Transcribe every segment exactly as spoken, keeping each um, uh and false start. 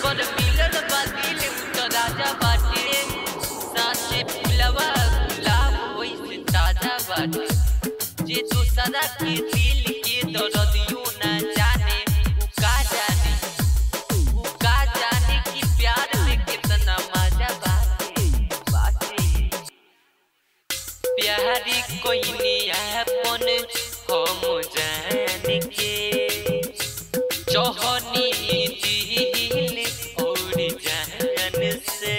जेकर मिलल बा दिल तो राजा बाटे साचे फुलवा गुलाब वैसे ताजा बाटे जे दूसरा के दिल के दर्दियों ना जाने उ का जाने उ का जाने कि प्यार में कितना मजा बाटे बाटे प्यारी कोई नहीं अपन हम जान के चौहनी दिल और जान से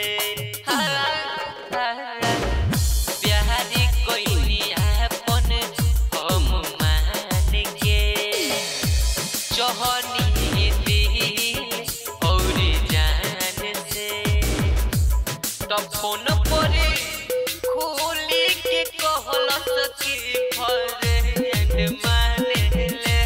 प्यारी कोई नहीं अपन हम मान के चौहनी दिल और जान से तब फोन पर खोली के कहल सकी फरेंड माने ले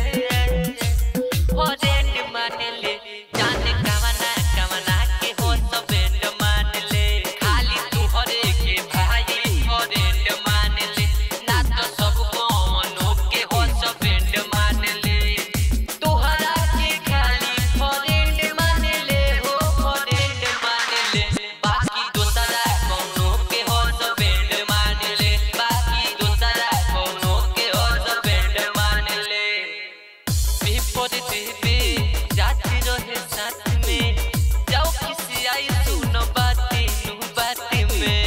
फरेंड माने ले जाने कवना कवना के हो सब एंड मान ले खाली तुहरे के भाई फरेंड मान ले ना तो सब कोनो के हो सब एंड मान ले तुहरा के खाली फरेंड मान ले हो फरेंड मान ले बाकी दूसरा कोनो के हो सब एंड मान ले बाकी दूसरा कोनो के हो सब एंड मान ले विपद देवे जाती रहे साथ में जाओ किसी आई सुनो बातें नु बातें में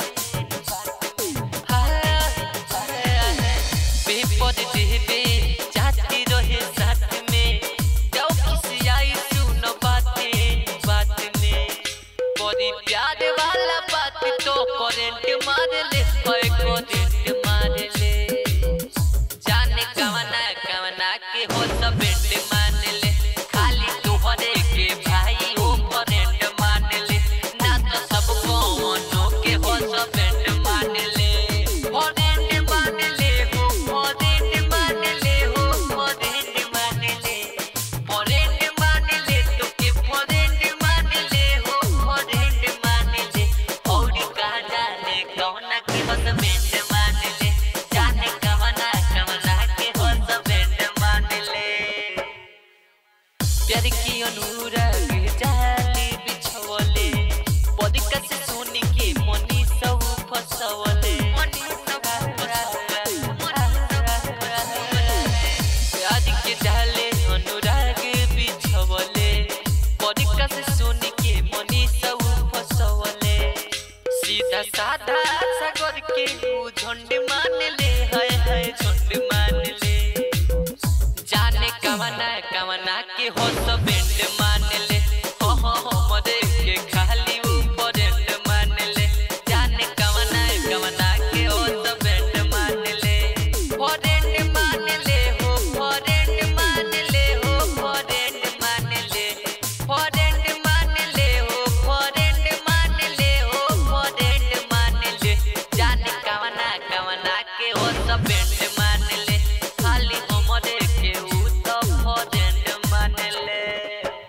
विपद देवे जाती रहे साथ में जाओ किसी आई सुनो बातें बातें में बड़ी प्यार वाला बात तो करंट मार ले कोई करंट मार ले जाने कवना कवना के हो सब एंड मान ले खाली तुहरे के भाई हो करंट मान ले ना तो सब कोनो के हो सब एंड मान ले करंट मान ले हो करंट मान ले हो करंट मान ले करंट मान ले तो के करंट मान ले हो करंट मान ले और का जाने कौन के हो सब एंड मान ले जाने कवना कवना के हो सब एंड मान ले प्यार की अनुराग जाली बिछवले पदिका से सुन के मनी सब फसवले प्यार के जाले अनुराग बिछवले पदिका से सुन के मनी सब फसवले सीधा साधा सागर के